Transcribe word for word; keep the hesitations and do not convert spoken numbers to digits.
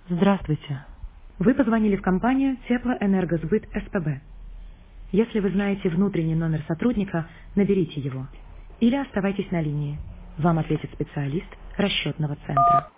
Здравствуйте. Вы позвонили в компанию Теплоэнергосбыт СПБ. Если вы знаете внутренний номер сотрудника, наберите его. Или оставайтесь на линии. Вам ответит специалист расчетного центра.